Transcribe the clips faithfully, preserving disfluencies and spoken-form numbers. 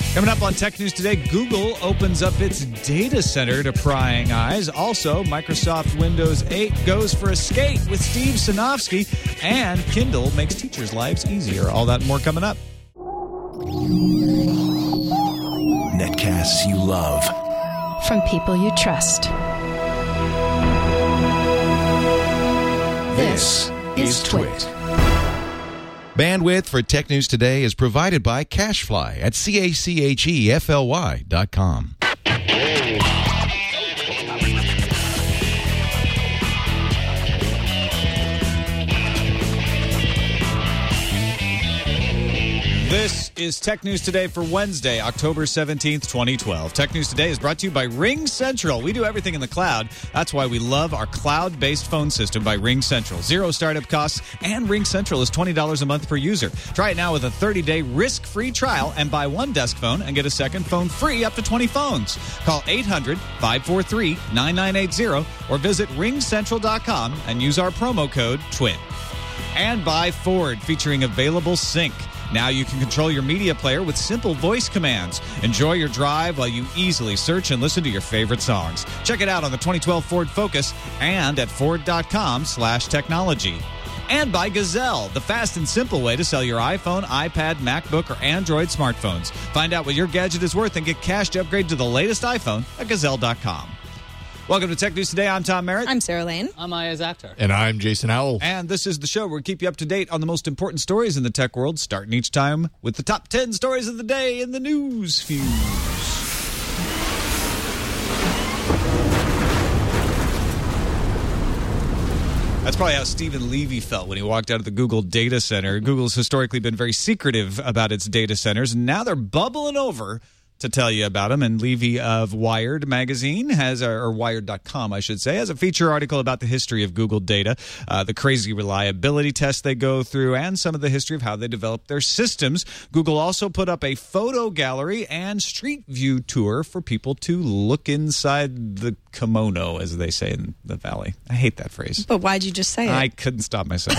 Coming up on Tech News Today, Google opens up its data center to prying eyes. Also, Microsoft Windows eight goes for a skate with Steve Sinofsky, and Kindle makes teachers' lives easier. All that and more coming up. Netcasts you love. From people you trust. This is Twit. Bandwidth for Tech News Today is provided by CacheFly at C A C H E F L Y dot com. This is Tech News Today for Wednesday, October seventeenth, twenty twelve. Tech News Today is brought to you by Ring Central. We do everything in the cloud. That's why we love our cloud-based phone system by Ring Central. Zero startup costs, and Ring Central is twenty dollars a month per user. Try it now with a thirty-day risk-free trial and buy one desk phone and get a second phone free up to twenty phones. Call eight hundred, five four three, nine nine eight zero or visit ring central dot com and use our promo code TWIT. And by Ford, featuring Available Sync. Now you can control your media player with simple voice commands. Enjoy your drive while you easily search and listen to your favorite songs. Check it out on the twenty twelve Ford Focus and at ford.com slash technology. And by Gazelle, the fast and simple way to sell your iPhone, iPad, MacBook, or Android smartphones. Find out what your gadget is worth and get cash to upgrade to the latest iPhone at gazelle dot com. Welcome to Tech News Today. I'm Tom Merritt. I'm Sarah Lane. I'm Ayaz Akhtar. And I'm Jason Howell. And this is the show where we keep you up to date on the most important stories in the tech world, starting each time with the top ten stories of the day in the news fuse. That's probably how Stephen Levy felt when he walked out of the Google data center. Google's historically been very secretive about its data centers, and now they're bubbling over to tell you about them. And Levy of Wired magazine has, or Wired dot com, I should say, has a feature article about the history of Google data, uh, the crazy reliability tests they go through, and some of the history of how they develop their systems. Google also put up a photo gallery and street view tour for people to look inside the kimono, as they say in the Valley. I hate that phrase. But why'd you just say it? I couldn't stop myself.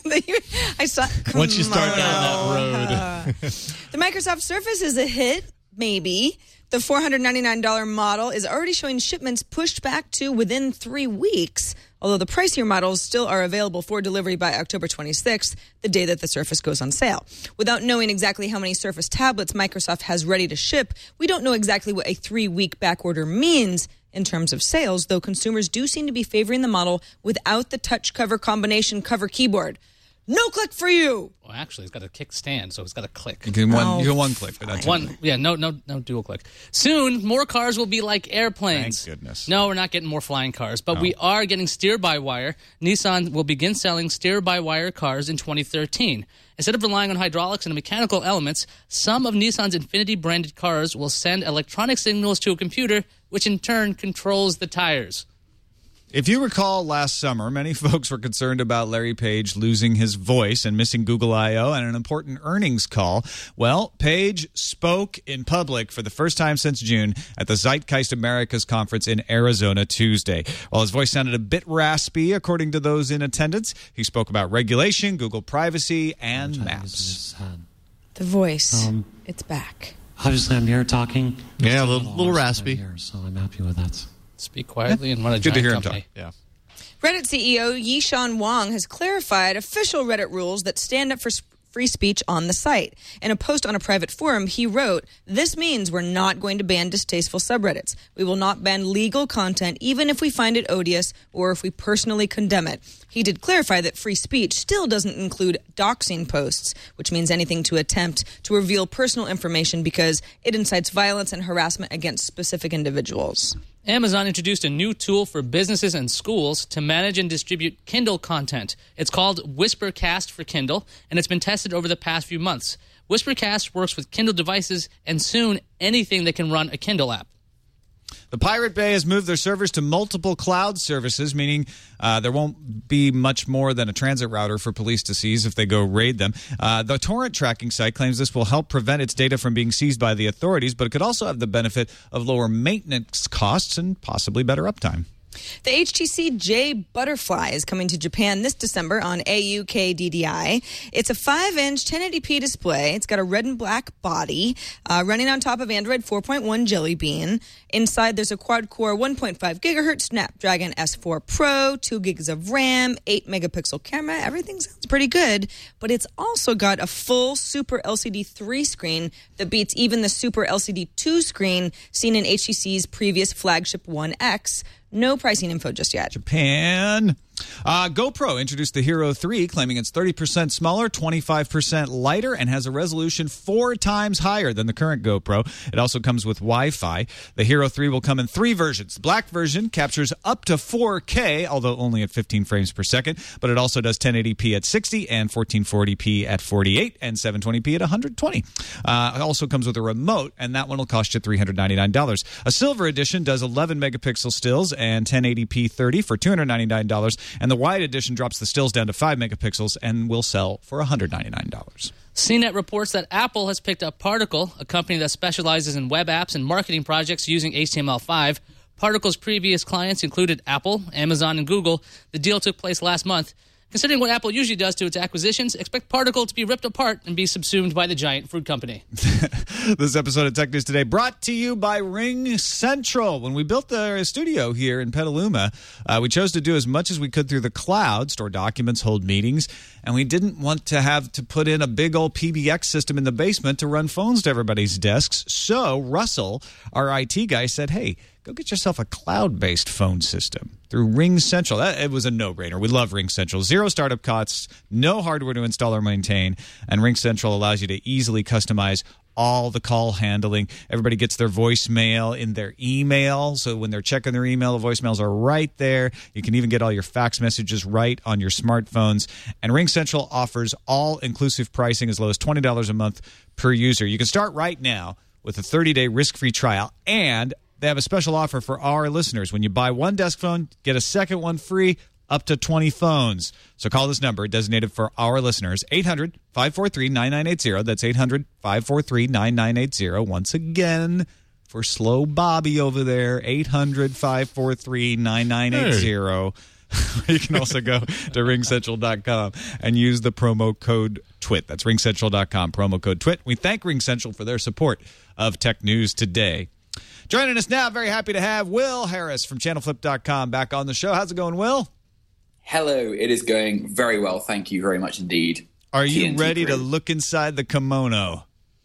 I saw. Once you start down that road. Uh, the Microsoft Surface is a hit. Maybe. The four hundred ninety-nine dollars model is already showing shipments pushed back to within three weeks, although the pricier models still are available for delivery by October twenty-sixth, the day that the Surface goes on sale. Without knowing exactly how many Surface tablets Microsoft has ready to ship, we don't know exactly what a three-week backorder means in terms of sales, though consumers do seem to be favoring the model without the touch cover combination cover keyboard. No click for you. Well, actually, it's got a kickstand, so it's got a click. You can one, Oh, you can one click, but that's One, yeah, no, no, no dual click. Soon, more cars will be like airplanes. Thank goodness. No, we're not getting more flying cars, but we are getting steer-by-wire. Nissan will begin selling steer-by-wire cars in twenty thirteen. Instead of relying on hydraulics and mechanical elements, some of Nissan's Infinity-branded cars will send electronic signals to a computer, which in turn controls the tires. If you recall last summer, many folks were concerned about Larry Page losing his voice and missing Google I O and an important earnings call. Well, Page spoke in public for the first time since June at the Zeitgeist Americas conference in Arizona Tuesday. While his voice sounded a bit raspy, according to those in attendance, he spoke about regulation, Google privacy, and Maps. The voice. Um, it's back. Obviously, I'm here talking. Yeah, a little, little raspy. Here, so I'm happy with that. Speak quietly and run a Good to giant hear him company. talk. Yeah. Reddit C E O Yishan Wang has clarified official Reddit rules that stand up for free speech on the site. In a post on a private forum, he wrote, "This means we're not going to ban distasteful subreddits. We will not ban legal content, even if we find it odious or if we personally condemn it." He did clarify that free speech still doesn't include doxing posts, which means anything to attempt to reveal personal information because it incites violence and harassment against specific individuals. Amazon introduced a new tool for businesses and schools to manage and distribute Kindle content. It's called WhisperCast for Kindle, and it's been tested over the past few months. WhisperCast works with Kindle devices and soon anything that can run a Kindle app. The Pirate Bay has moved their servers to multiple cloud services, meaning uh, there won't be much more than a transit router for police to seize if they go raid them. Uh, the torrent tracking site claims this will help prevent its data from being seized by the authorities, but it could also have the benefit of lower maintenance costs and possibly better uptime. The H T C J Butterfly is coming to Japan this December on A U K D D I. It's a five inch ten eighty p display. It's got a red and black body, uh, running on top of Android four point one Jelly Bean. Inside, there's a quad-core one point five gigahertz Snapdragon S four Pro, two gigs of RAM, eight megapixel camera. Everything sounds pretty good, but it's also got a full Super L C D three screen that beats even the Super L C D two screen seen in H T C's previous flagship One X. No pricing info just yet. Japan. Uh, GoPro introduced the Hero three, claiming it's thirty percent smaller, twenty-five percent lighter, and has a resolution four times higher than the current GoPro. It also comes with Wi-Fi. The Hero three will come in three versions. The black version captures up to four K, although only at fifteen frames per second, but it also does ten eighty p at sixty and fourteen forty p at forty-eight and seven twenty p at one hundred twenty. Uh, it also comes with a remote, and that one will cost you three hundred ninety-nine dollars. A silver edition does eleven megapixel stills and ten eighty p thirty for two hundred ninety-nine dollars. And the wide edition drops the stills down to five megapixels and will sell for one hundred ninety-nine dollars. C net reports that Apple has picked up Particle, a company that specializes in web apps and marketing projects using H T M L five. Particle's previous clients included Apple, Amazon, and Google. The deal took place last month. Considering what Apple usually does to its acquisitions, expect Particle to be ripped apart and be subsumed by the giant fruit company. This episode of Tech News Today brought to you by Ring Central. When we built the studio here in Petaluma, uh, we chose to do as much as we could through the cloud, store documents, hold meetings, and we didn't want to have to put in a big old P B X system in the basement to run phones to everybody's desks. So Russell, our I T guy, said, hey, go get yourself a cloud-based phone system through Ring Central. That, it was a no-brainer. We love Ring Central. Zero startup costs, no hardware to install or maintain, and Ring Central allows you to easily customize all the call handling. Everybody gets their voicemail in their email, so when they're checking their email, the voicemails are right there. You can even get all your fax messages right on your smartphones. And Ring Central offers all-inclusive pricing as low as twenty dollars a month per user. You can start right now with a thirty-day risk-free trial, and they have a special offer for our listeners. When you buy one desk phone, get a second one free, up to twenty phones. So call this number designated for our listeners, eight hundred, five four three, nine nine eight zero. That's eight hundred, five four three, nine nine eight zero. Once again, for slow Bobby over there, eight hundred, five four three, nine nine eight zero. Hey. You can also go to ring central dot com and use the promo code TWIT. That's ring central dot com, promo code TWIT. We thank Ring Central for their support of Tech News Today. Joining us now, very happy to have Will Harris from channel flip dot com back on the show. How's it going, Will? Hello, it is going very well. Thank you very much indeed. Are you T N T ready crew. to look inside the kimono?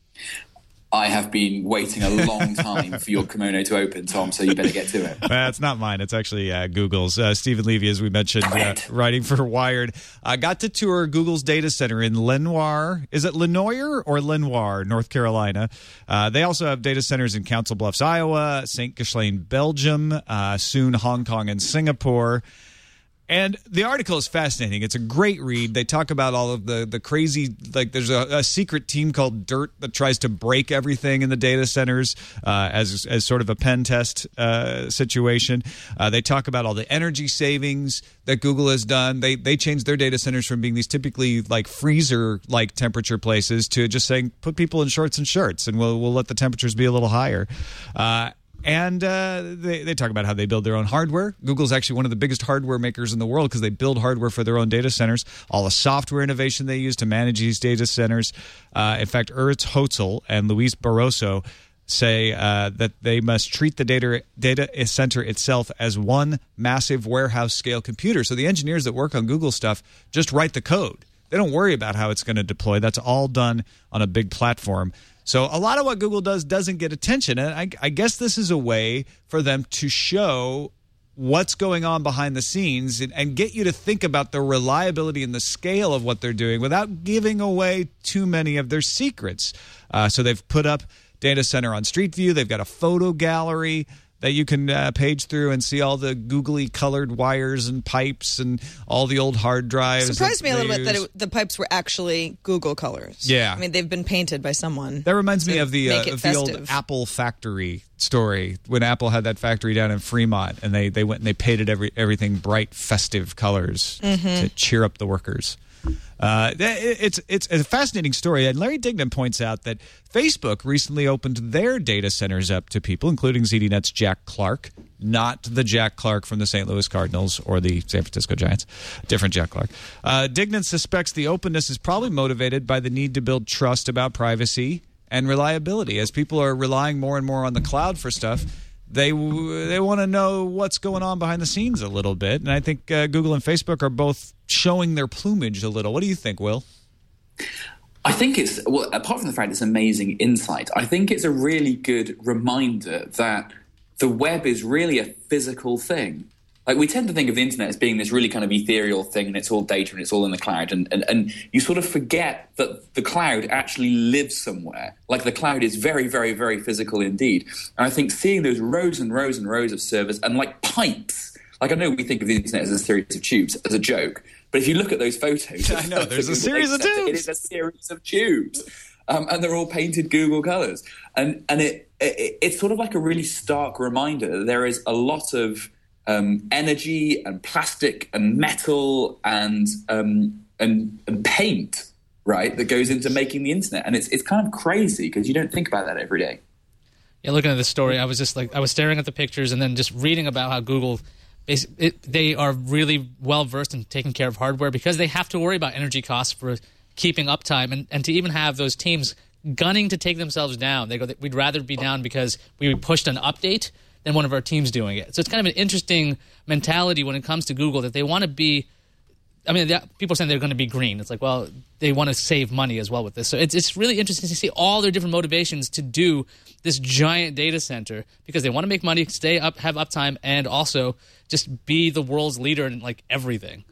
I have been waiting a long time for your kimono to open, Tom, so you better get to it. Uh, it's not mine. It's actually uh, Google's. Uh, Stephen Levy, as we mentioned, uh, writing for Wired, uh, got to tour Google's data center in Lenoir. Is it Lenoir or Lenoir, North Carolina? Uh, they also have data centers in Council Bluffs, Iowa, Saint Ghislain, Belgium, uh, soon Hong Kong and Singapore. And the article is fascinating. It's a great read. They talk about all of the, the crazy, like there's a, a secret team called DIRT that tries to break everything in the data centers uh, as, as sort of a pen test uh, situation. Uh, they talk about all the energy savings that Google has done. They they changed their data centers from being these typically like freezer-like temperature places to just saying, put people in shorts and shirts and we'll, we'll let the temperatures be a little higher. Uh And uh, they, they talk about how they build their own hardware. Google's actually one of the biggest hardware makers in the world because they build hardware for their own data centers. All the software innovation they use to manage these data centers. Uh, in fact, Urs Hotzel and Luis Barroso say uh, that they must treat the data data center itself as one massive warehouse-scale computer. So the engineers that work on Google stuff just write the code. They don't worry about how it's going to deploy. That's all done on a big platform. So a lot of what Google does doesn't get attention. And I, I guess this is a way for them to show what's going on behind the scenes and, and get you to think about the reliability and the scale of what they're doing without giving away too many of their secrets. Uh, so they've put up Data Center on Street View. They've got a photo gallery that you can uh, page through and see all the googly colored wires and pipes and all the old hard drives. Surprised me a little use. bit that it, the pipes were actually Google colors. Yeah. I mean, they've been painted by someone. That reminds me of the, uh, of the old festive. Apple factory story when Apple had that factory down in Fremont and they, they went and they painted every everything bright, festive colors Mm-hmm. to cheer up the workers. Uh, it's it's a fascinating story, and Larry Dignan points out that Facebook recently opened their data centers up to people, including ZDNet's Jack Clark, not the Jack Clark from the Saint Louis Cardinals or the San Francisco Giants, different Jack Clark. Uh, Dignan suspects the openness is probably motivated by the need to build trust about privacy and reliability. As people are relying more and more on the cloud for stuff, They they want to know what's going on behind the scenes a little bit. And I think uh, Google and Facebook are both showing their plumage a little. What do you think, Will? I think it's, well, apart from the fact it's amazing insight, I think it's a really good reminder that the web is really a physical thing. Like, we tend to think of the internet as being this really kind of ethereal thing, and it's all data and it's all in the cloud. And, and, and you sort of forget that the cloud actually lives somewhere. Like, the cloud is very, very, very physical indeed. And I think seeing those rows and rows and rows of servers and like pipes, like, I know we think of the internet as a series of tubes, as a joke. But if you look at those photos, I know, there's a series of tubes. It is a series of tubes. Um, and they're all painted Google colors. And, and it, it it's sort of like a really stark reminder that there is a lot of Um, energy and plastic and metal and, um, and and paint, right, that goes into making the internet, and it's it's kind of crazy because you don't think about that every day. Yeah, looking at this story, I was just like I was staring at the pictures and then just reading about how Google, it, it, they are really well versed in taking care of hardware because they have to worry about energy costs for keeping uptime, and and to even have those teams gunning to take themselves down. They go, we'd rather be down because we pushed an update than one of our teams doing it. So it's kind of an interesting mentality when it comes to Google that they want to be – I mean, people are saying they're going to be green. It's like, well, they want to save money as well with this. So it's it's really interesting to see all their different motivations to do this giant data center because they want to make money, stay up, have uptime, and also just be the world's leader in, like, everything.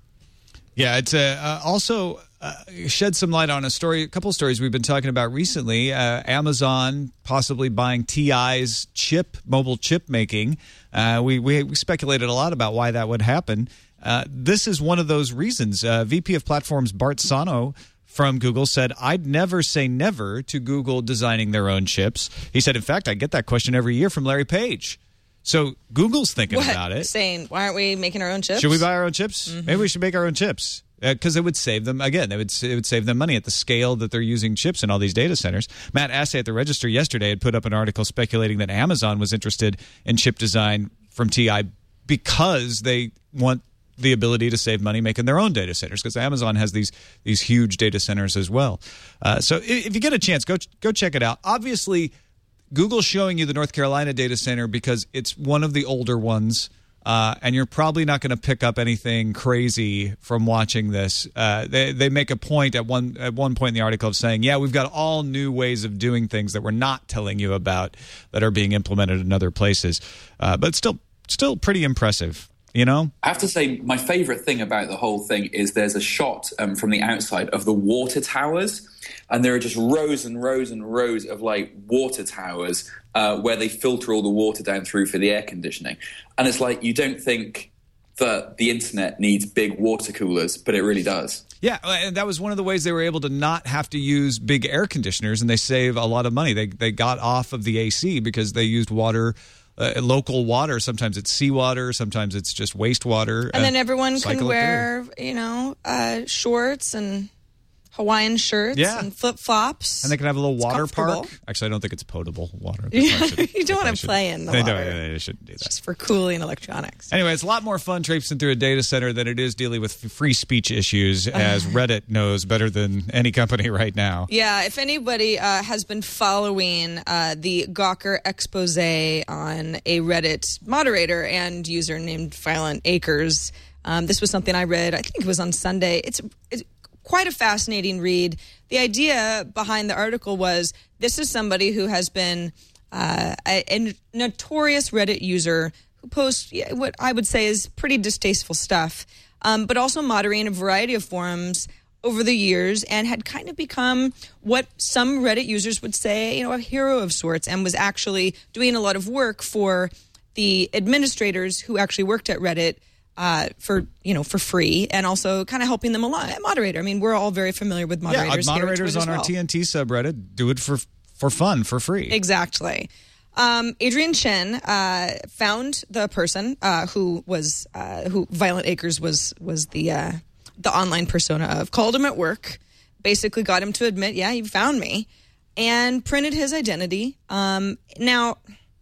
Yeah, it's uh, uh, also uh, shed some light on a story, a couple of stories we've been talking about recently. Uh, Amazon possibly buying T I's chip, mobile chip making. Uh, we, we we speculated a lot about why that would happen. Uh, this is one of those reasons. Uh, V P of Platforms Bart Sano from Google said, "I'd never say never to Google designing their own chips." He said, "In fact, I get that question every year from Larry Page." So Google's thinking what? about it. Saying, why aren't we making our own chips? Should we buy our own chips? Mm-hmm. Maybe we should make our own chips. Because uh, it would save them, again, it would, it would save them money at the scale that they're using chips in all these data centers. Matt Assay at the Register yesterday had put up an article speculating that Amazon was interested in chip design from T I because they want the ability to save money making their own data centers, because Amazon has these these huge data centers as well. Uh, so if, if you get a chance, go go check it out. Obviously, Google's showing you the North Carolina data center because it's one of the older ones. Uh, and you're probably not going to pick up anything crazy from watching this. Uh, they they make a point at one at one point in the article of saying, yeah, we've got all new ways of doing things that we're not telling you about that are being implemented in other places. Uh, but still, still pretty impressive. You know, I have to say my favorite thing about the whole thing is there's a shot um, from the outside of the water towers, and there are just rows and rows and rows of like water towers uh, where they filter all the water down through for the air conditioning. And it's like, you don't think that the internet needs big water coolers, but it really does. Yeah, and that was one of the ways they were able to not have to use big air conditioners, and they save a lot of money. They they got off of the A C because they used water. Uh, local water. Sometimes it's seawater. Sometimes it's just wastewater. And then everyone can wear, you know, uh, shorts and Hawaiian shirts yeah. and flip-flops. And they can have a little water park. Actually, I don't think it's potable water. Yeah, you don't want to play in the they water. Don't, they shouldn't do that. Just for cooling electronics. Anyway, it's a lot more fun traipsing through a data center than it is dealing with free speech issues, as Reddit knows better than any company right now. Yeah, if anybody uh, has been following uh, the Gawker expose on a Reddit moderator and user named Violent Acres, um, this was something I read, I think it was on Sunday. It's, it's quite a fascinating read. The idea behind the article was this is somebody who has been uh, a, a notorious Reddit user who posts what I would say is pretty distasteful stuff, um, but also moderating a variety of forums over the years and had kind of become what some Reddit users would say, you know, a hero of sorts, and was actually doing a lot of work for the administrators who actually worked at Reddit Uh, for you know for free, and also kind of helping them along. Moderator. I mean, we're all very familiar with moderators. Yeah, moderators here on well. our T N T subreddit do it for for fun, for free. Exactly. Um, Adrian Chen uh, found the person uh, who was uh, who Violent Acres was was the uh, the online persona of. Called him at work, basically got him to admit, yeah, you found me, and printed his identity. Um, now,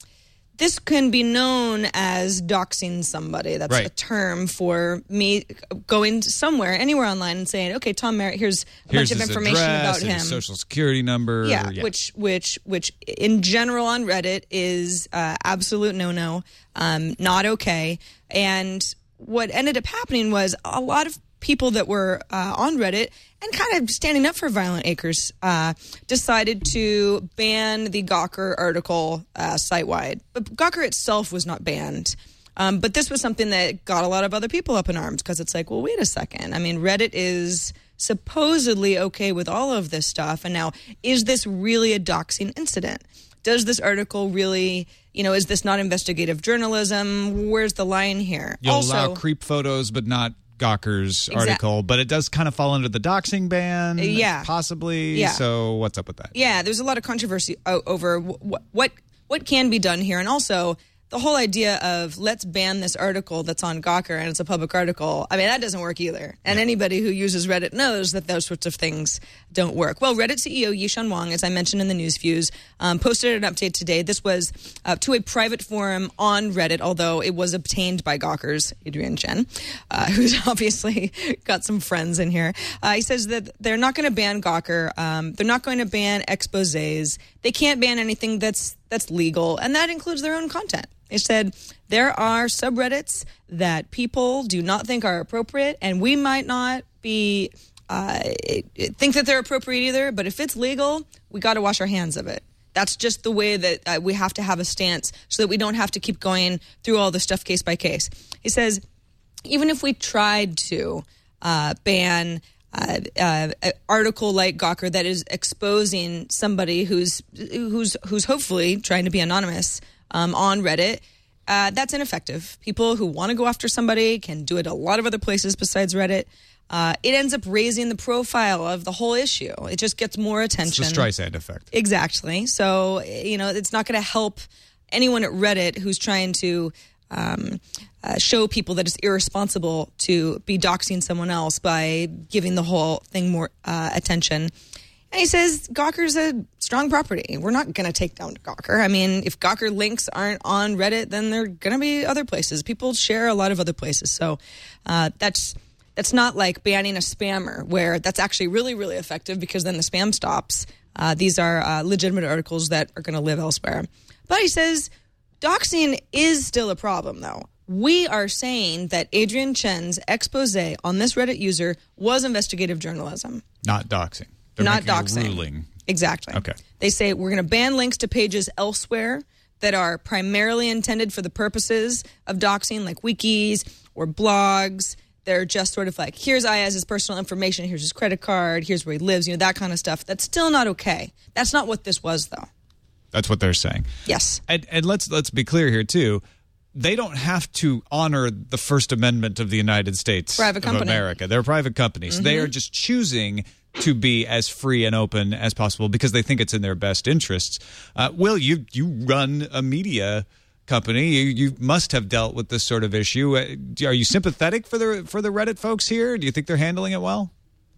this can be known as doxing somebody. That's right. a term for me going somewhere, anywhere online and saying, okay, Tom Merritt, here's a Here's bunch of his information address about and him. his social security number. Yeah, which which which in general on Reddit is uh, absolute no-no, um, not okay. And what ended up happening was a lot of people that were uh, on Reddit and kind of standing up for Violent Acres uh, decided to ban the Gawker article uh, site-wide. But Gawker itself was not banned. Um, but this was something that got a lot of other people up in arms because it's like, well, wait a second. I mean, Reddit is supposedly okay with all of this stuff. And now, is this really a doxing incident? Does this article really, you know, is this not investigative journalism? Where's the line here? You'll also, allow creep photos, but not Gawker's Exact- article, but it does kind of fall under the doxing ban, Yeah. possibly. Yeah. So what's up with that? Yeah, there's a lot of controversy o- over what what what can be done here, and also the whole idea of let's ban this article that's on Gawker and it's a public article. I mean, that doesn't work either. And anybody who uses Reddit knows that those sorts of things don't work. Well, Reddit C E O Yishan Wang, as I mentioned in the news views, um, posted an update today. This was uh, to a private forum on Reddit, although it was obtained by Gawker's Adrian Chen, uh, who's obviously got some friends in here. Uh, he says that they're not going to ban Gawker. Um, they're not going to ban exposés. They can't ban anything that's that's legal, and that includes their own content. They said there are subreddits that people do not think are appropriate, and we might not be uh, think that they're appropriate either. But if it's legal, we got to wash our hands of it. That's just the way that uh, we have to have a stance, so that we don't have to keep going through all the stuff case by case. He says, even if we tried to uh, ban uh, uh, an article like Gawker that is exposing somebody who's who's who's hopefully trying to be anonymous um, on Reddit, uh, that's ineffective. People who want to go after somebody can do it a lot of other places besides Reddit. Uh, it ends up raising the profile of the whole issue. It just gets more attention. It's the Streisand effect. Exactly. So, you know, it's not going to help anyone at Reddit who's trying to um, uh, show people that it's irresponsible to be doxing someone else by giving the whole thing more uh, attention. And he says Gawker's a strong property. We're not going to take down Gawker. I mean, if Gawker links aren't on Reddit, then they're going to be other places. People share a lot of other places. So uh, that's... That's not like banning a spammer, where that's actually really, really effective because then the spam stops. Uh, these are uh, legitimate articles that are going to live elsewhere. But he says doxing is still a problem, though. We are saying that Adrian Chen's expose on this Reddit user was investigative journalism. Not doxing. They're Not making a doxing. ruling. Exactly. Okay. They say we're going to ban links to pages elsewhere that are primarily intended for the purposes of doxing, like wikis or blogs. They're just sort of like, here's Ayaz's personal information, here's his credit card, here's where he lives, you know, that kind of stuff. That's still not okay. That's not what this was, though. That's what they're saying. Yes. And, and let's let's be clear here, too. They don't have to honor the First Amendment of the United States Private of company. America. They're a private company. So they are just choosing to be as free and open as possible because they think it's in their best interests. Uh, Will, you you run a media company. You, you must have dealt with this sort of issue. Uh, Are you sympathetic for the for the Reddit folks here? Do you think they're handling it well?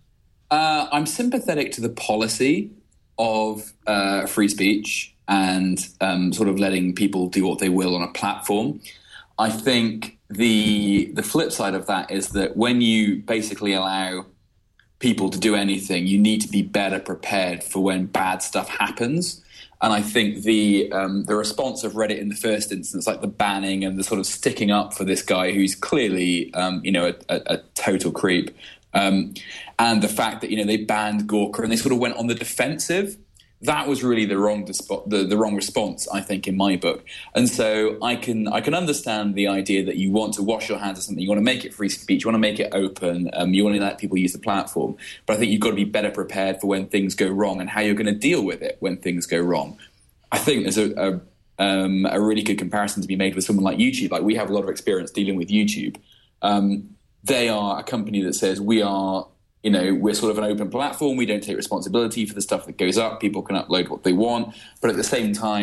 Uh, I'm sympathetic to the policy of uh, free speech and um, sort of letting people do what they will on a platform. I think the the flip side of that is that when you basically allow people to do anything, you need to be better prepared for when bad stuff happens. And I think the um, the response of Reddit in the first instance, like the banning and the sort of sticking up for this guy who's clearly, um, you know, a, a, a total creep, um, and the fact that, you know, they banned Gawker and they sort of went on the defensive, that was really the wrong dispo- the, the wrong response, I think, in my book. And so I can I can understand the idea that you want to wash your hands of something, you want to make it free speech, you want to make it open, um, you want to let people use the platform. But I think you've got to be better prepared for when things go wrong and how you're going to deal with it when things go wrong. I think there's a, a, um, a really good comparison to be made with someone like YouTube. Like, we have a lot of experience dealing with YouTube. Um, they are a company that says we are... You know, we're sort of an open platform. We don't take responsibility for the stuff that goes up. People can upload what they want. But at the same time,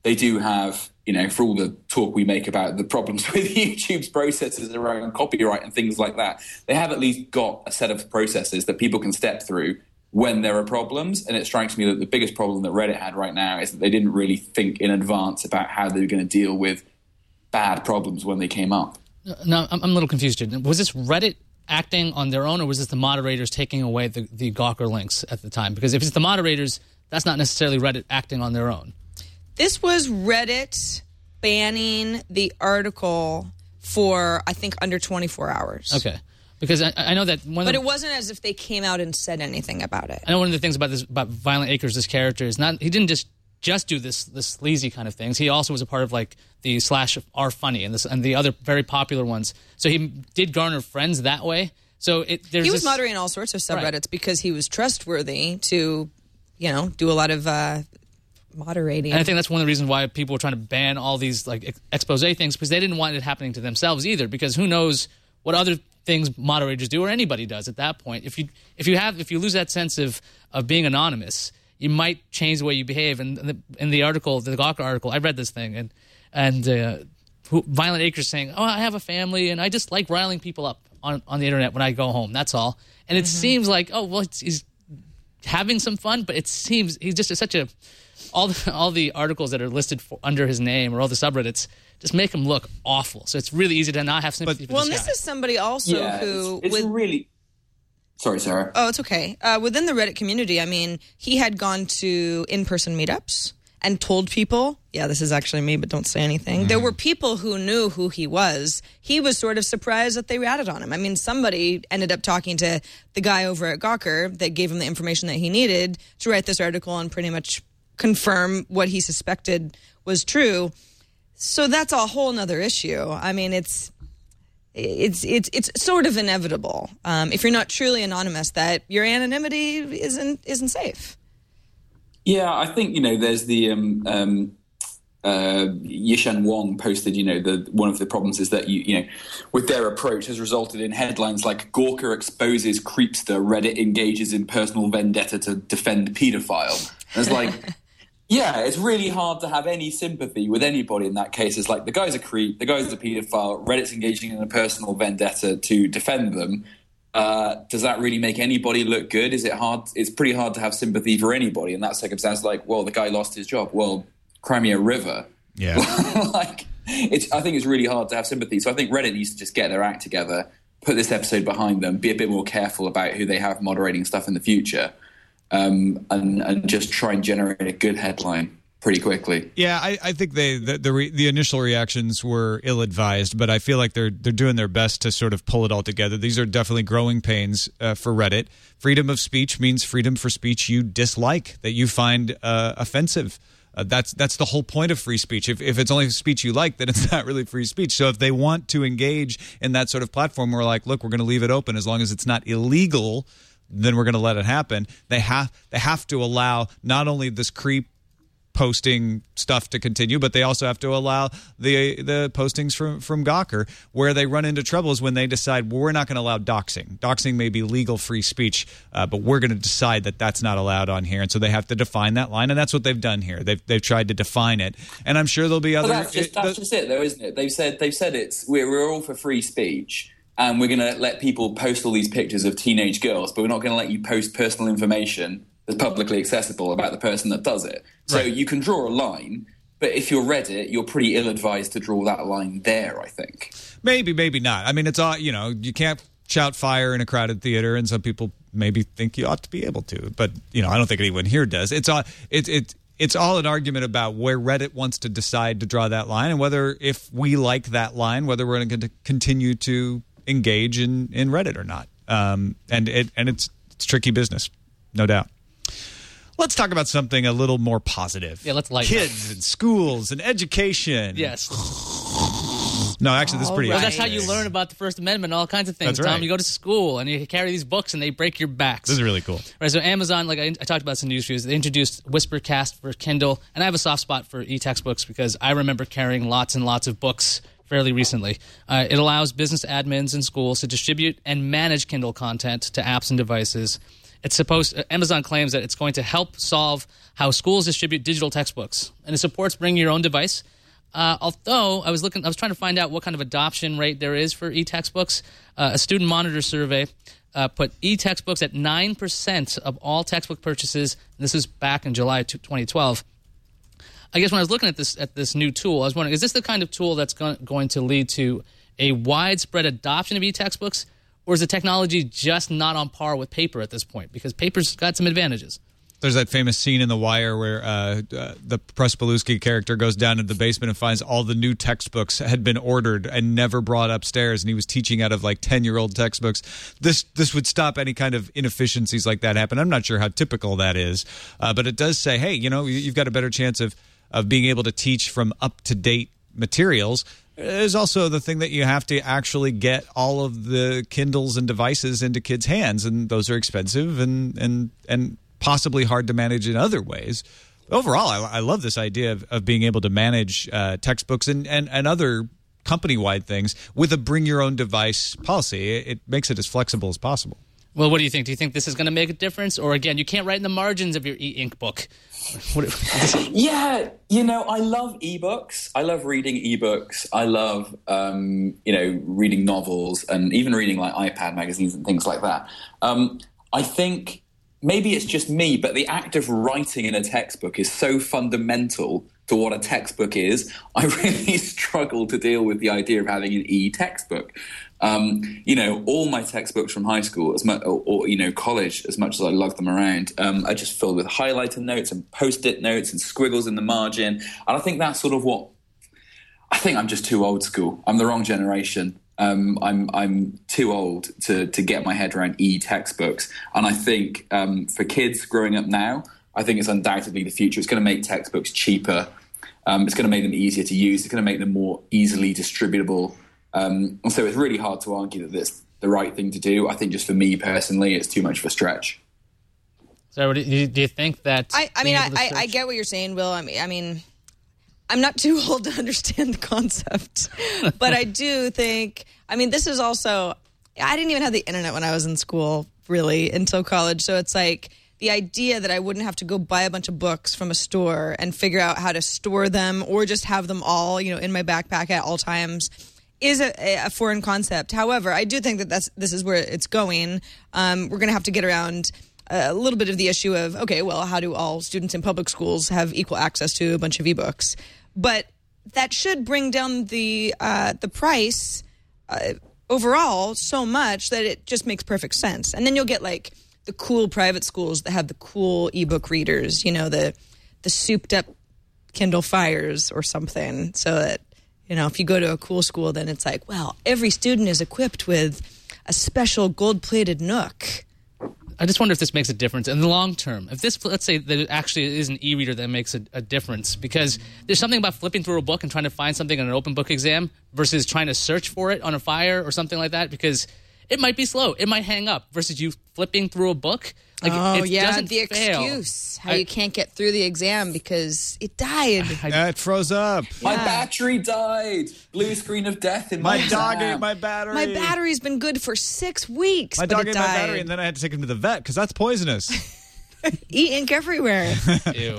they do have, you know, for all the talk we make about the problems with YouTube's processes around copyright and things like that, they have at least got a set of processes that people can step through when there are problems. And it strikes me that the biggest problem that Reddit had right now is that they didn't really think in advance about how they were going to deal with bad problems when they came up. No, I'm a little confused here. Was this Reddit acting on their own, or was this the moderators taking away the, the Gawker links at the time? Because if it's the moderators, that's not necessarily Reddit acting on their own. This was Reddit banning the article for, I think, under twenty-four hours. Okay. Because I, I know that one But of the, it wasn't as if they came out and said anything about it. I know one of the things about this about Violent Acres, this character, is not he didn't just just do this this sleazy kind of things. He also was a part of like the slash R Funny and this and the other very popular ones. So he did garner friends that way. So it, there's he was this, moderating all sorts of subreddits right. because he was trustworthy to, you know, do a lot of uh, moderating. And I think that's one of the reasons why people were trying to ban all these like ex- expose things, because they didn't want it happening to themselves either. Because who knows what other things moderators do or anybody does at that point. If you if you have if you lose that sense of of being anonymous, you might change the way you behave. And in the, in the article, the Gawker article, I read this thing, and and uh, who, Violent Acres saying, "Oh, I have a family, and I just like riling people up on on the internet when I go home. That's all." And it mm-hmm. seems like, oh well, it's, he's having some fun, but it seems he's just such a all the, all the articles that are listed for, under his name or all the subreddits just make him look awful. So it's really easy to not have sympathy but, for well, this and guy. this is somebody also yeah, who it's, it's with, really. Sorry, Sarah. Oh, it's okay. Uh, within the Reddit community, I mean, he had gone to in-person meetups and told people, yeah, this is actually me, but don't say anything. Mm. There were people who knew who he was. He was sort of surprised that they ratted on him. I mean, somebody ended up talking to the guy over at Gawker that gave him the information that he needed to write this article and pretty much confirm what he suspected was true. So that's a whole nother issue. I mean, it's... It's it's it's sort of inevitable um, if you're not truly anonymous that your anonymity isn't isn't safe. Yeah, I think you know there's the um, um, uh, Yishan Wong posted. You know, the one of the problems is that you you know with their approach has resulted in headlines like Gawker exposes creepster, Reddit engages in personal vendetta to defend pedophile. And it's like. Yeah, it's really hard to have any sympathy with anybody in that case. It's like the guy's a creep, the guy's a paedophile, Reddit's engaging in a personal vendetta to defend them. Uh, does that really make anybody look good? Is it hard? It's pretty hard to have sympathy for anybody in that circumstance. Like, well, the guy lost his job. Well, Crimea River. Yeah. like, it's. I think it's really hard to have sympathy. So I think Reddit needs to just get their act together, put this episode behind them, be a bit more careful about who they have moderating stuff in the future. Um, and, and just try and generate a good headline pretty quickly. Yeah, I, I think they the the, re, the initial reactions were ill-advised, but I feel like they're they're doing their best to sort of pull it all together. These are definitely growing pains uh, for Reddit. Freedom of speech means freedom for speech you dislike, that you find uh, offensive. Uh, that's that's the whole point of free speech. If if it's only speech you like, then it's not really free speech. So if they want to engage in that sort of platform, we're like, look, we're going to leave it open as long as it's not illegal. Then we're going to let it happen. They have they have to allow not only this creep posting stuff to continue, but they also have to allow the the postings from from Gawker. Where they run into trouble is when they decide, well, we're not going to allow doxing. Doxing may be legal free speech, uh, but we're going to decide that that's not allowed on here, and so they have to define that line, and that's what they've done here. They've they've tried to define it, and I'm sure there'll be other. But that's just, that's it, just it, though, isn't it? They've said they've said it's we're we're all for free speech. And we're going to let people post all these pictures of teenage girls, but we're not going to let you post personal information that's publicly accessible about the person that does it. So right. You can draw a line, but if you're Reddit, you're pretty ill-advised to draw that line there, I think. Maybe, maybe not. I mean, it's all, you know, you can't shout fire in a crowded theater, and some people maybe think you ought to be able to. But, you know, I don't think anyone here does. It's all, it, it, it's all an argument about where Reddit wants to decide to draw that line and whether, if we like that line, whether we're going to continue to engage in, in Reddit or not. Um, and it and it's, it's tricky business, no doubt. Let's talk about something a little more positive. Yeah, let's lighten Kids and schools and education. Yes. No, actually, this is pretty. Well, that's how you learn about the First Amendment and all kinds of things. That's right. Tom, you go to school and you carry these books and they break your backs. This is really cool. Right, so Amazon, like I, I talked about some news reviews, they introduced Whispercast for Kindle, and I have a soft spot for e-textbooks because I remember carrying lots and lots of books fairly recently. Uh, it allows business admins and schools to distribute and manage Kindle content to apps and devices. It's supposed. Amazon claims that it's going to help solve how schools distribute digital textbooks, and it supports bring your own device. Uh, although I was looking, I was trying to find out what kind of adoption rate there is for e-textbooks. Uh, a Student Monitor survey uh, put e-textbooks at nine percent of all textbook purchases. This is back in July twenty twelve. I guess when I was looking at this at this new tool, I was wondering, is this the kind of tool that's go- going to lead to a widespread adoption of e-textbooks, or is the technology just not on par with paper at this point? Because paper's got some advantages. There's that famous scene in The Wire where uh, uh, the Prespoluski character goes down into the basement and finds all the new textbooks had been ordered and never brought upstairs, and he was teaching out of like ten-year-old textbooks. This this would stop any kind of inefficiencies like that happen. I'm not sure how typical that is, uh, but it does say, hey, you know, you've got a better chance of, of being able to teach from up-to-date materials. There's also the thing that you have to actually get all of the Kindles and devices into kids' hands, and those are expensive and and and possibly hard to manage in other ways. Overall, I, I love this idea of, of being able to manage uh, textbooks and, and, and other company-wide things with a bring-your-own-device policy. It, it makes it as flexible as possible. Well, what do you think? Do you think this is going to make a difference? Or, again, you can't write in the margins of your e-ink book. Yeah, you know, I love ebooks. I love reading ebooks. I love, um, you know, reading novels and even reading, like, iPad magazines and things like that. Um, I think... Maybe it's just me, but the act of writing in a textbook is so fundamental to what a textbook is. I really struggle to deal with the idea of having an e-textbook. Um, you know, all my textbooks from high school, as much, or, or you know, college, as much as I lug them around, um, are just filled with highlighter notes and post-it notes and squiggles in the margin. And I think that's sort of what. I think I'm just too old school. I'm the wrong generation. Um, I'm I'm too old to to get my head around e-textbooks, and I think um, for kids growing up now, I think it's undoubtedly the future. It's going to make textbooks cheaper. Um, it's going to make them easier to use. It's going to make them more easily distributable. Um, and so it's really hard to argue that that's the right thing to do. I think just for me personally, it's too much of a stretch. So do you, do you think that? I, I mean, I, I, I get what you're saying, Will. I mean, I mean. I'm not too old to understand the concept, but I do think, I mean, this is also, I didn't even have the internet when I was in school, really, until college. So it's like the idea that I wouldn't have to go buy a bunch of books from a store and figure out how to store them or just have them all, you know, in my backpack at all times is a, a foreign concept. However, I do think that that's, this is where it's going. Um, we're going to have to get around a little bit of the issue of, okay, well, how do all students in public schools have equal access to a bunch of ebooks? But that should bring down the uh, the price uh, overall so much that it just makes perfect sense. And then you'll get like the cool private schools that have the cool ebook readers, you know, the the souped up Kindle Fires or something. So that, you know, if you go to a cool school, then it's like, well, every student is equipped with a special gold-plated Nook. I just wonder if this makes a difference in the long term. If this, let's say, that it actually is an e-reader that makes a, a difference, because there's something about flipping through a book and trying to find something in an open book exam versus trying to search for it on a Fire or something like that, because it might be slow, it might hang up, versus you flipping through a book. Like, oh, it yeah, doesn't the fail. excuse. How I, you can't get through the exam because it died. I, Yeah, it froze up. My Yeah. battery died. Blue screen of death in my My dog exam. ate my battery. My battery's been good for six weeks, My but dog it ate died. my battery, and then I had to take him to the vet because that's poisonous. E-ink everywhere. ew.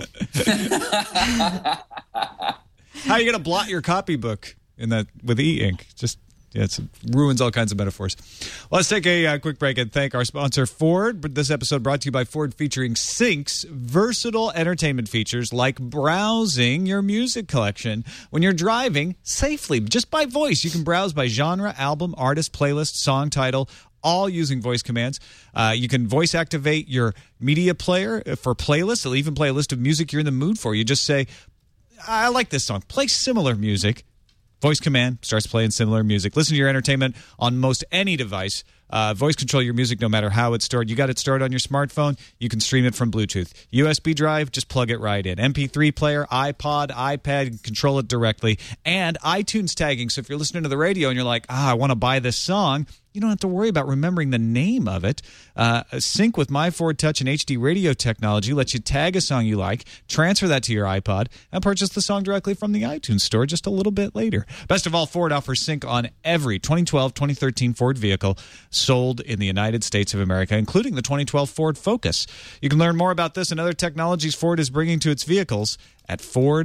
How are you going to blot your copybook in that with e-ink? Just yeah, it ruins all kinds of metaphors. Well, let's take a uh, quick break and thank our sponsor, Ford. But this episode brought to you by Ford, featuring Sync's versatile entertainment features like browsing your music collection when you're driving safely. Just by voice, you can browse by genre, album, artist, playlist, song title, all using voice commands. Uh, you can voice activate your media player for playlists. It'll even play a list of music you're in the mood for. You just say, I like this song. Play similar music. Voice command starts playing similar music. Listen to your entertainment on most any device. Uh, voice control your music no matter how it's stored. You got it stored on your smartphone. You can stream it from Bluetooth. U S B drive, just plug it right in. M P three player, iPod, iPad, you can control it directly. And iTunes tagging. So if you're listening to the radio and you're like, ah, I want to buy this song, you don't have to worry about remembering the name of it. Uh, sync with My Ford Touch and H D radio technology lets you tag a song you like, transfer that to your iPod, and purchase the song directly from the iTunes store just a little bit later. Best of all, Ford offers sync on every twenty twelve, twenty thirteen Ford vehicle sold in the United States of America, including the twenty twelve Ford Focus. You can learn more about this and other technologies Ford is bringing to its vehicles at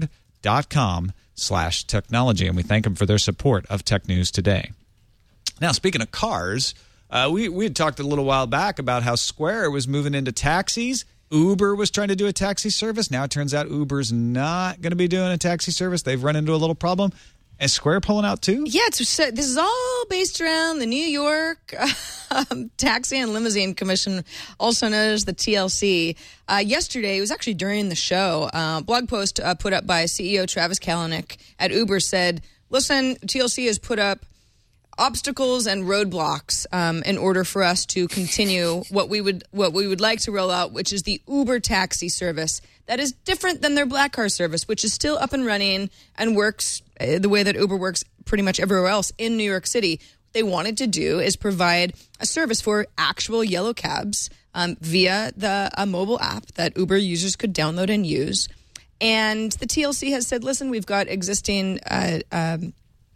Ford.com slash technology, and we thank them for their support of Tech News Today. Now, speaking of cars, uh, we, we had talked a little while back about how Square was moving into taxis. Uber was trying to do a taxi service. Now it turns out Uber's not going to be doing a taxi service. They've run into a little problem. Is Square pulling out too? Yeah, it's, so this is all based around the New York um, Taxi and Limousine Commission, also known as the T L C. Uh, yesterday, it was actually during the show, uh, blog post uh, put up by C E O Travis Kalanick at Uber said, listen, T L C has put up obstacles and roadblocks um, in order for us to continue what we would what we would like to roll out, which is the Uber taxi service that is different than their black car service, which is still up and running and works uh, the way that Uber works pretty much everywhere else in New York City. What they wanted to do is provide a service for actual yellow cabs um, via the a mobile app that Uber users could download and use. And the T L C has said, listen, we've got existing uh, um,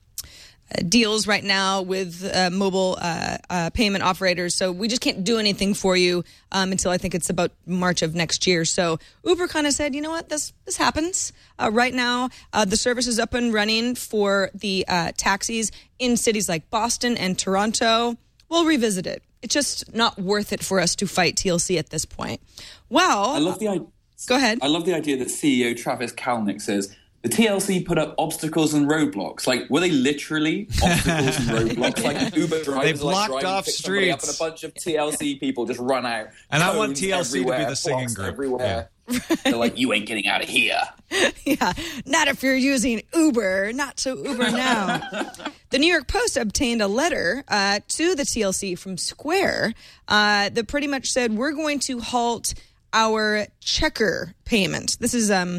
Uh, deals right now with uh, mobile uh, uh, payment operators. So we just can't do anything for you um, until I think it's about March of next year. So Uber kind of said, you know what, this this happens. Uh, right now, uh, the service is up and running for the uh, taxis in cities like Boston and Toronto. We'll revisit it. It's just not worth it for us to fight T L C at this point. Well, I love the idea. Go ahead. I love the idea that C E O Travis Kalanick says, the T L C put up obstacles and roadblocks. Like, were they literally obstacles and roadblocks? Like, Uber drivers They blocked like, driving, off pick somebody up, and streets. a bunch of T L C people just run out. And I want Cones T L C to be everywhere, the singing blocks group. everywhere. They're like, you ain't getting out of here. Yeah, not if you're using Uber. Not so Uber now. The New York Post obtained a letter uh, to the T L C from Square uh, that pretty much said, we're going to halt our checker payment. This is um,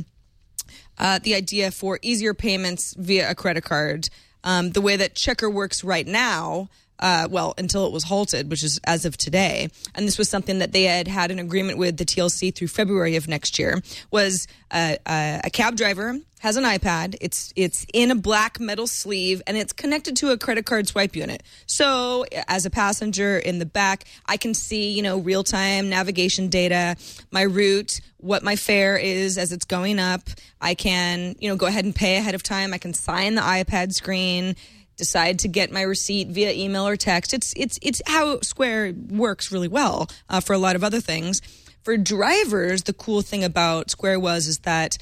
uh, the idea for easier payments via a credit card. Um, the way that checker works right now, Uh, well, until it was halted, which is as of today. And this was something that they had had an agreement with the T L C through February of next year, was uh, uh, a cab driver has an iPad. It's it's in a black metal sleeve, and it's connected to a credit card swipe unit. So as a passenger in the back, I can see, you know, real-time navigation data, my route, what my fare is as it's going up. I can, you know, go ahead and pay ahead of time. I can sign the iPad screen, decide to get my receipt via email or text. It's it's it's how Square works really well uh, for a lot of other things. For drivers, the cool thing about Square was is that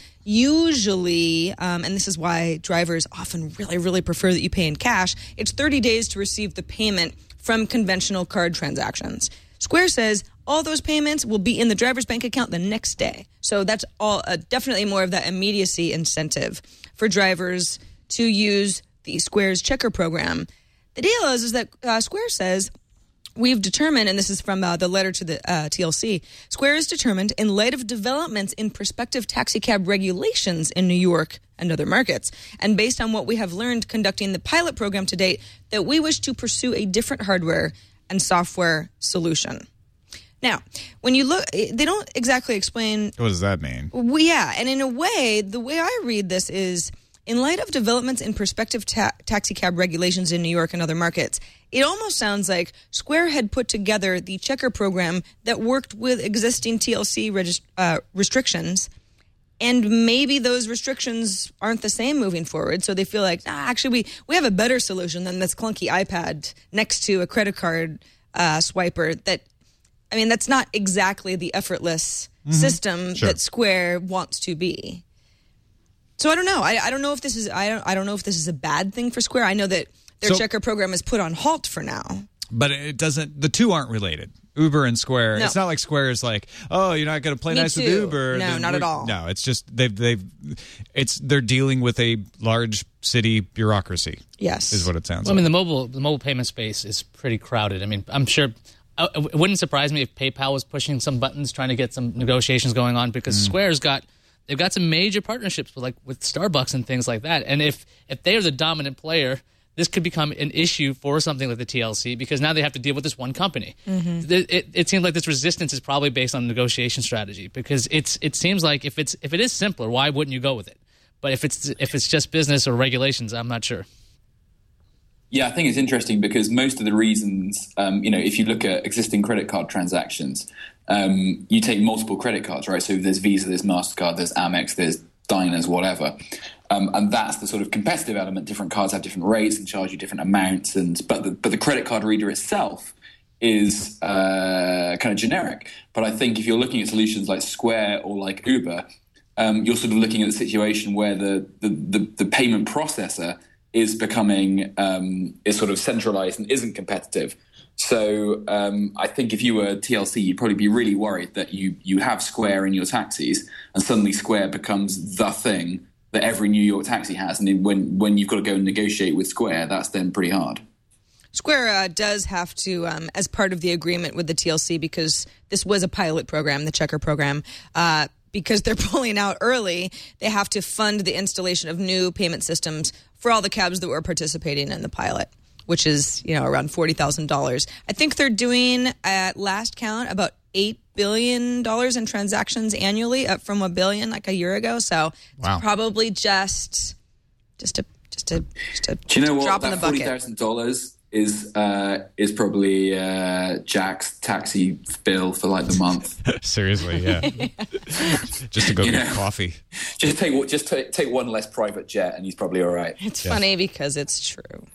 usually, um, and this is why drivers often really, really prefer that you pay in cash, it's thirty days to receive the payment from conventional card transactions. Square says all those payments will be in the driver's bank account the next day. So that's all uh, definitely more of that immediacy incentive for drivers to use the Square's checker program. The deal is, is that uh, Square says, we've determined, and this is from uh, the letter to the uh, T L C, Square is determined, in light of developments in prospective taxi cab regulations in New York and other markets, and based on what we have learned conducting the pilot program to date, that we wish to pursue a different hardware and software solution. Now, when you look, they don't exactly explain. What does that mean? Well, yeah, and in a way, the way I read this is, in light of developments in prospective ta- taxi cab regulations in New York and other markets, it almost sounds like Square had put together the checker program that worked with existing T L C regist- uh, restrictions, and maybe those restrictions aren't the same moving forward, so they feel like, ah, actually, we, we have a better solution than this clunky iPad next to a credit card uh, swiper that, I mean, that's not exactly the effortless mm-hmm. system Sure. that Square wants to be. So I don't know. I, I don't know if this is I don't I don't know if this is a bad thing for Square. I know that their So- checker program is put on halt for now. But it doesn't. The two aren't related. Uber and Square. No. It's not like Square is like, oh, you're not going to play Me nice with too. Uber. No, then not at we're- all. No, it's just they've they've. It's they're dealing with a large city bureaucracy. Yes, is what it sounds Well, I mean, like. the mobile the mobile payment space is pretty crowded. I mean, I'm sure uh, it wouldn't surprise me if PayPal was pushing some buttons, trying to get some negotiations going on, because Mm. Square's got they've got some major partnerships with like with Starbucks and things like that. And if if they are the dominant player, this could become an issue for something like the T L C because now they have to deal with this one company. Mm-hmm. It, it, it seems like this resistance is probably based on negotiation strategy because it's it seems like if it's if it is simpler, why wouldn't you go with it? But if it's if it's just business or regulations, I'm not sure. Yeah, I think it's interesting because most of the reasons, um, you know, if you look at existing credit card transactions, um, you take multiple credit cards, right? So there's Visa, there's MasterCard, there's Amex, there's Diners, whatever. Um, and that's the sort of competitive element. Different cards have different rates and charge you different amounts. And but the, but the credit card reader itself is uh, kind of generic. But I think if you're looking at solutions like Square or like Uber, um, you're sort of looking at the situation where the the, the, the payment processor is becoming um, is sort of centralized and isn't competitive. So um, I think if you were T L C, you'd probably be really worried that you you have Square in your taxis and suddenly Square becomes the thing that every New York taxi has. And then when, when you've got to go and negotiate with Square, that's then pretty hard. Square uh, does have to, um, as part of the agreement with the T L C, because this was a pilot program, the Checker program, uh, because they're pulling out early, they have to fund the installation of new payment systems for all the cabs that were participating in the pilot, which is, you know, around forty thousand dollars. I think they're doing, at last count, about eight billion dollars in transactions annually, up from a billion like a year ago. So wow. It's probably just just a just a, just a, Do you know what? drop in That the forty bucket. thousand dollars is uh, is probably uh, Jack's taxi bill for like the month. Seriously, yeah. Just to go You get know. coffee. Just take just take, take one less private jet, and he's probably all right. It's funny because it's true.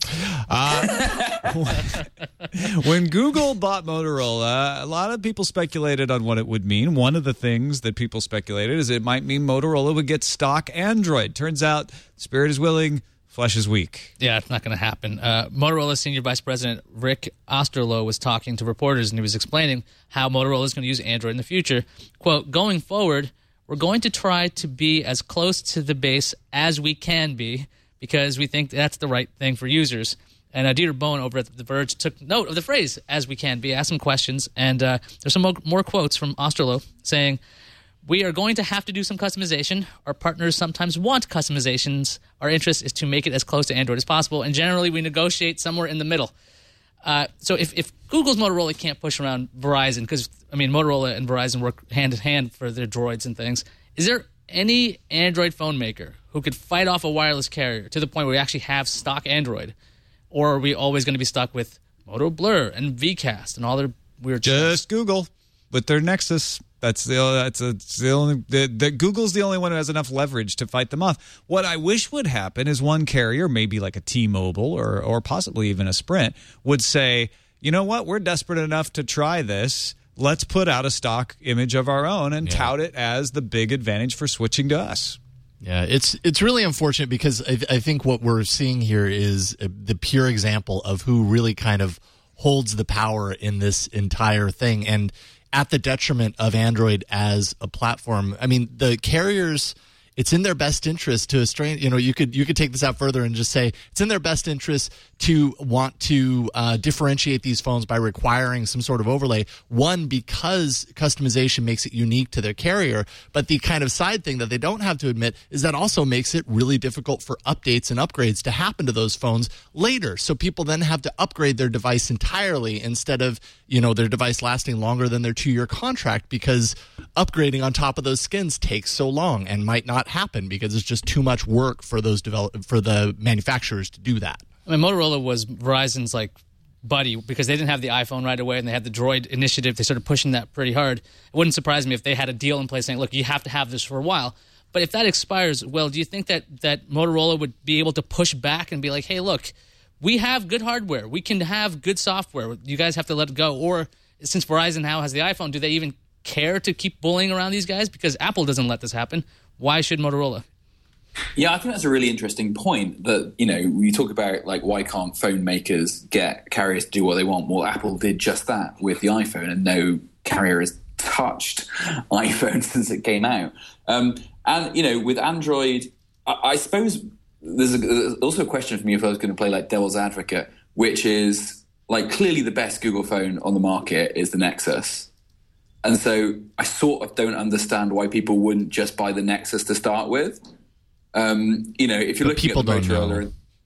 Uh, when Google bought Motorola, a lot of people speculated on what it would mean. One of the things that people speculated is it might mean Motorola would get stock Android. Turns out, spirit is willing, flesh is weak. Yeah, it's not going to happen. Uh, Motorola Senior Vice President Rick Osterloh was talking to reporters, and he was explaining how Motorola is going to use Android in the future. Quote, going forward, we're going to try to be as close to the base as we can be because we think that's the right thing for users. And uh, Dieter Bohn over at The Verge took note of the phrase, as we can be, asked some questions, and uh, there's some mo- more quotes from Osterloh saying, we are going to have to do some customization. Our partners sometimes want customizations. Our interest is to make it as close to Android as possible, and generally we negotiate somewhere in the middle. Uh, so if, if Google's Motorola can't push around Verizon, because, I mean, Motorola and Verizon work hand-in-hand for their droids and things, is there any Android phone maker who could fight off a wireless carrier to the point where we actually have stock Android? Or are we always going to be stuck with Moto Blur and Vcast and all their weird Just stuff? Google with their Nexus. That's the that's a, it's the only the, the Google's the only one who has enough leverage to fight them off. What I wish would happen is one carrier, maybe like a T-Mobile or or possibly even a Sprint, would say, you know what, we're desperate enough to try this. Let's put out a stock image of our own and Yeah. tout it as the big advantage for switching to us. Yeah, it's it's really unfortunate because I, I think what we're seeing here is the pure example of who really kind of holds the power in this entire thing, and at the detriment of Android as a platform. I mean, the carriers, it's in their best interest to strain. You know, you could you could take this out further and just say it's in their best interest to want to uh, differentiate these phones by requiring some sort of overlay. One, because customization makes it unique to their carrier, but the kind of side thing that they don't have to admit is that also makes it really difficult for updates and upgrades to happen to those phones later. So people then have to upgrade their device entirely instead of, you know, their device lasting longer than their two-year contract, because upgrading on top of those skins takes so long and might not happen because it's just too much work for those develop for the manufacturers to do that. I mean, Motorola was Verizon's like buddy because they didn't have the iPhone right away and they had the Droid initiative. They started pushing that pretty hard. It wouldn't surprise me if they had a deal in place saying, look, you have to have this for a while. But if that expires, well, do you think that, that Motorola would be able to push back and be like, hey, look, we have good hardware. We can have good software. You guys have to let it go. Or since Verizon now has the iPhone, do they even care to keep bullying around these guys? Because Apple doesn't let this happen. Why should Motorola? Yeah, I think that's a really interesting point that, you know, you talk about, like, why can't phone makers get carriers to do what they want? Well, Apple did just that with the iPhone, and no carrier has touched iPhone since it came out. Um, and, you know, with Android, I, I suppose there's, a, there's also a question for me if I was going to play, like, devil's advocate, which is, like, clearly the best Google phone on the market is the Nexus. And so I sort of don't understand why people wouldn't just buy the Nexus to start with. Um, you know, if you're But looking people at the don't Motorola, know.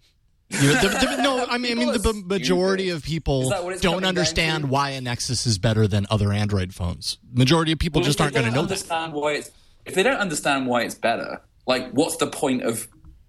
You know, the, the, no, I mean, I mean the b- majority of people don't understand why a Nexus is better than other Android phones. Majority of people well, just aren't going to know understand that. Why it's, if they don't understand why it's better, like, what's the point of?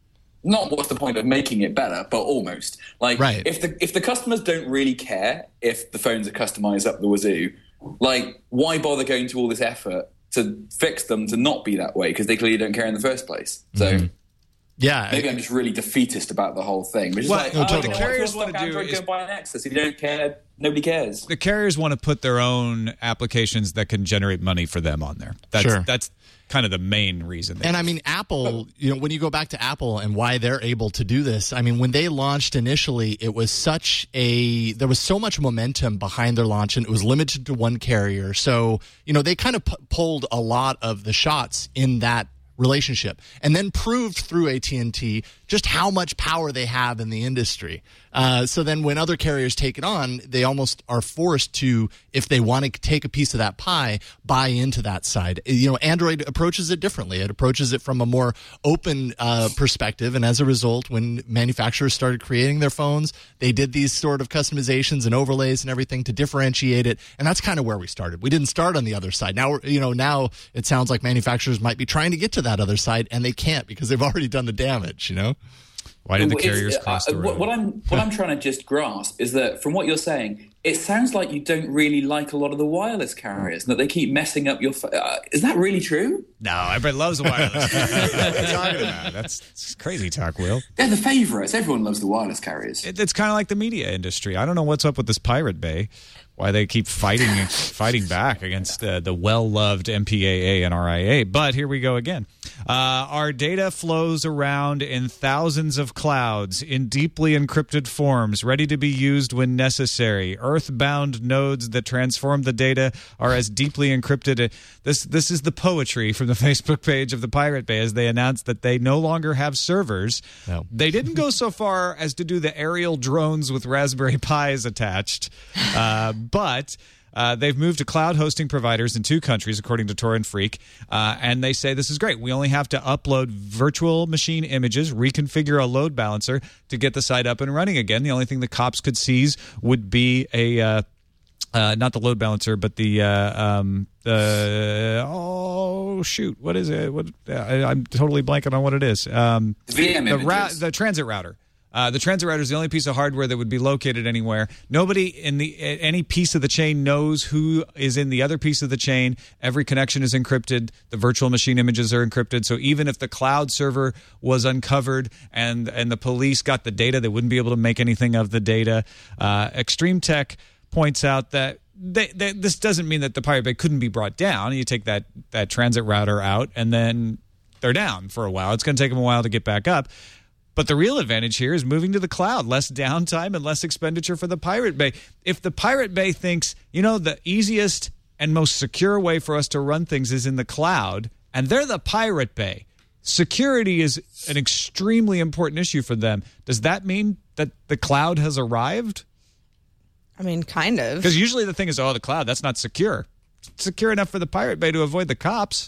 Not what's the point of making it better, but almost. Like, right. if the if the customers don't really care if the phones are customized up the wazoo, like, why bother going to all this effort to fix them to not be that way? Because they clearly don't care in the first place. So. Mm-hmm. Yeah, maybe I'm just really defeatist about the whole thing. Which is well, like, no, oh, totally. you know, The carriers want to do Android, is go buy an Nexus. If you don't care, nobody cares. The carriers want to put their own applications that can generate money for them on there. That's, sure. That's kind of the main reason. And I mean, Apple, you know, when you go back to Apple and why they're able to do this, I mean, when they launched initially, it was such a, there was so much momentum behind their launch, and it was limited to one carrier. So, you know, they kind of p- pulled a lot of the shots in that relationship, and then proved through A T and T just how much power they have in the industry. Uh, so then when other carriers take it on, they almost are forced to, if they want to take a piece of that pie, buy into that side. You know, Android approaches it differently. It approaches it from a more open uh, perspective, and as a result, when manufacturers started creating their phones, they did these sort of customizations and overlays and everything to differentiate it, and that's kind of where we started. We didn't start on the other side. Now, you know, now it sounds like manufacturers might be trying to get to that other side, and they can't because they've already done the damage, you know? Why did the carriers cross the road? Uh, what I'm what I'm trying to just grasp is that from what you're saying, it sounds like you don't really like a lot of the wireless carriers, and that they keep messing up your. Uh, is that really true? No, everybody loves the wireless. What are you talking about? That's, that's crazy talk, Will. They're the favorites. Everyone loves the wireless carriers. It, it's kind of like the media industry. I don't know what's up with this Pirate Bay. Why they keep fighting fighting back against uh, the well-loved M P A A and R I A. But here we go again. Uh, our data flows around in thousands of clouds in deeply encrypted forms, ready to be used when necessary. Earthbound nodes that transform the data are as deeply encrypted. This this is the poetry from the Facebook page of the Pirate Bay as they announced that they no longer have servers. No. They didn't go so far as to do the aerial drones with Raspberry Pis attached. Uh, But uh, they've moved to cloud hosting providers in two countries, according to Torrent Freak, uh, and they say this is great. We only have to upload virtual machine images, reconfigure a load balancer to get the site up and running again. The only thing the cops could seize would be a uh, uh, not the load balancer, but the uh, um, the oh shoot, what is it? What I, I'm totally blanking on what it is. Um, V M the, ra- images. the transit router. Uh, the transit router is the only piece of hardware that would be located anywhere. Nobody in the any piece of the chain knows who is in the other piece of the chain. Every connection is encrypted. The virtual machine images are encrypted. So even if the cloud server was uncovered and and the police got the data, they wouldn't be able to make anything of the data. Uh, Extreme Tech points out that they, they, this doesn't mean that the Pirate Bay couldn't be brought down. You take that that transit router out, and then they're down for a while. It's going to take them a while to get back up. But the real advantage here is moving to the cloud, less downtime and less expenditure for the Pirate Bay. If the Pirate Bay thinks, you know, the easiest and most secure way for us to run things is in the cloud, and they're the Pirate Bay, security is an extremely important issue for them. Does that mean that the cloud has arrived? I mean, kind of. Because usually the thing is, oh, the cloud, that's not secure. It's secure enough for the Pirate Bay to avoid the cops.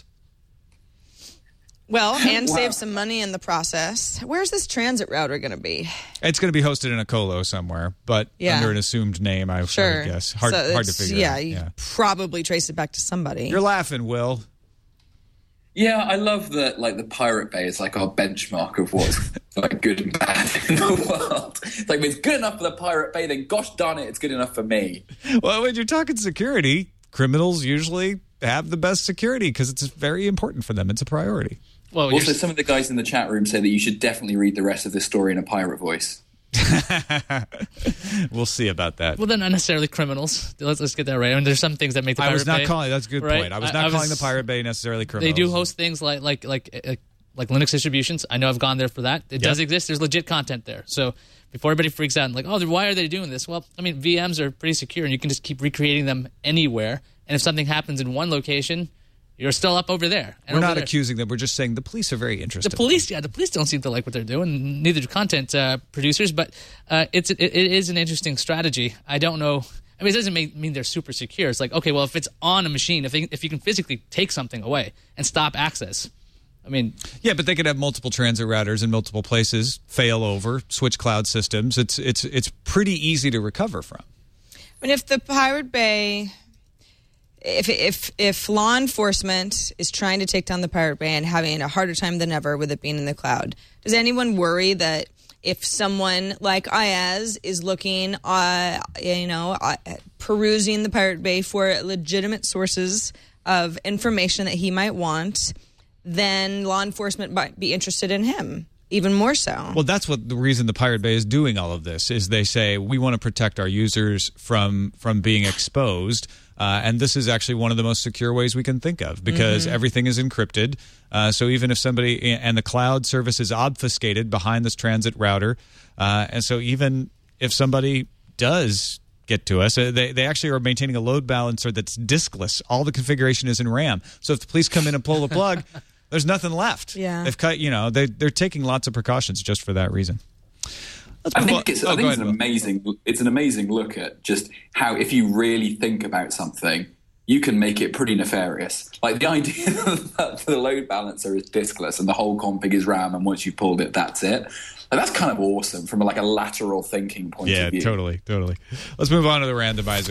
Well, and Wow. save some money in the process. Where's this transit router going to be? It's going to be hosted in a colo somewhere, but Yeah. under an assumed name, I, Sure. I would guess. Hard, So hard to it's- figure yeah, out. you Yeah, probably trace it back to somebody. You're laughing, Will. Yeah, I love that. Like the Pirate Bay is like our benchmark of what's like good and bad in the world. It's like if it's good enough for the Pirate Bay, then gosh darn it, it's good enough for me. Well, when you're talking security, criminals usually have the best security because it's very important for them. It's a priority. Well, Also, you're- some of the guys in the chat room say that you should definitely read the rest of this story in a pirate voice. We'll see about that. well, they're not necessarily criminals. Let's let's get that right. I mean, there's some things that make the I Pirate was not Bay, calling. That's a good right? point. I was I- not I calling was- the Pirate Bay necessarily criminals. They do host things like like like uh, like Linux distributions. I know I've gone there for that. It does Yep. exist. There's legit content there. So before everybody freaks out and like, oh, why are they doing this? Well, I mean, V Ms are pretty secure, and you can just keep recreating them anywhere. And if something happens in one location, you're still up over there. And We're over not there. accusing them. We're just saying the police are very interested. The police, yeah, the police don't seem to like what they're doing. Neither do content uh, producers. But uh, it's it, it is an interesting strategy. I don't know. I mean, it doesn't make, mean they're super secure. It's like, okay, well, if it's on a machine, if they, if you can physically take something away and stop access, I mean, yeah, but they could have multiple transit routers in multiple places, fail over, switch cloud systems. It's it's it's pretty easy to recover from. I mean, if the Pirate Bay, if if if law enforcement is trying to take down the Pirate Bay and having a harder time than ever with it being in the cloud, does anyone worry that if someone like Ayaz is looking, uh, you know, uh, perusing the Pirate Bay for legitimate sources of information that he might want, then law enforcement might be interested in him even more so? Well, that's what the reason the Pirate Bay is doing all of this is they say we want to protect our users from from being exposed. Uh, and this is actually one of the most secure ways we can think of because mm-hmm. everything is encrypted. Uh, so even if somebody and the cloud service is obfuscated behind this transit router, uh, and so even if somebody does get to us, uh, they they actually are maintaining a load balancer that's diskless. All the configuration is in RAM. So if the police come in and pull the plug, there's nothing left. Yeah, they've cut. You know, they they're taking lots of precautions just for that reason. I think it's, oh, I think it's an amazing it's an amazing look at just how if you really think about something, you can make it pretty nefarious. Like the idea that the load balancer is diskless and the whole config is RAM, and once you've pulled it, that's it. Like, that's kind of awesome from like a lateral thinking point yeah, of view. Yeah, totally, totally. Let's move on to the randomizer.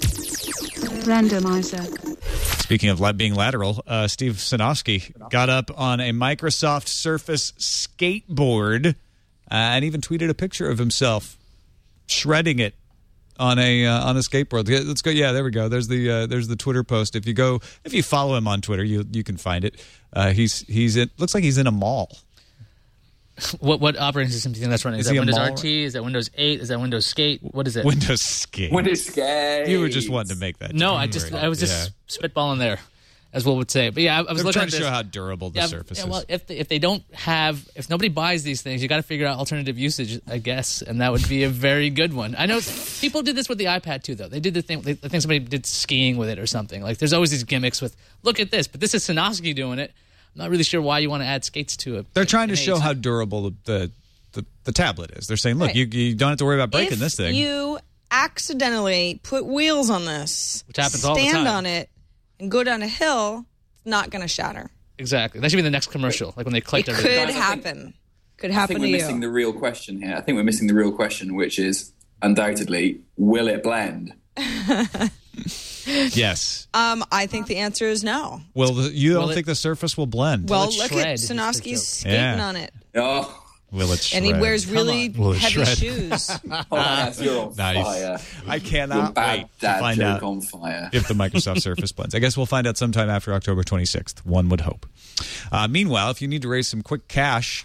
Randomizer. Speaking of being lateral, uh, Steve Sinofsky got up on a Microsoft Surface skateboard. Uh, and even tweeted a picture of himself shredding it on a uh, on a skateboard. Let's go. Yeah, there we go. There's the uh, there's the Twitter post. If you go, if you follow him on Twitter, you you can find it. Uh, he's he's in, looks like he's in a mall. What what operating system do you think that's running? Is, is that Windows R T? Is that Windows eight? Is that Windows Skate? What is it? Windows Skate. Windows Skate. You were just wanting to make that. No, I just I was just yeah. spitballing there, as Will would say. But yeah, I, I was They're looking trying at to this. show how durable the yeah, Surface yeah, is. Well, if they, if they don't have, if nobody buys these things, you got to figure out alternative usage, I guess, and that would be a very good one. I know people did this with the iPad too, though. They did the thing. They, I think somebody did skiing with it or something. Like, there's always these gimmicks with, look at this, but this is Sinofsky doing it. I'm not really sure why you want to add skates to it. They're trying to show how durable the, the the the tablet is. They're saying, look, right. you you don't have to worry about breaking if this thing. You accidentally put wheels on this, which happens stand all the time, on it, and go down a hill. Not going to shatter. Exactly. That should be the next commercial, like when they clicked it everything. Could happen. Could happen I think to we're you. missing the real question here. I think we're missing the real question, which is undoubtedly, will it blend? Yes. Um, I think the answer is no. Well, the, you don't will think it, the Surface will blend? Well, will look shred, at Sinofsky's skating yeah. on it. Oh. Will it shred? And he wears really heavy shred? shoes. Oh, yes, you're on Nice. fire. I You're cannot bad wait to dad find joke out on fire. if the Microsoft Surface blends. I guess we'll find out sometime after October twenty-sixth. One would hope. Uh, meanwhile, if you need to raise some quick cash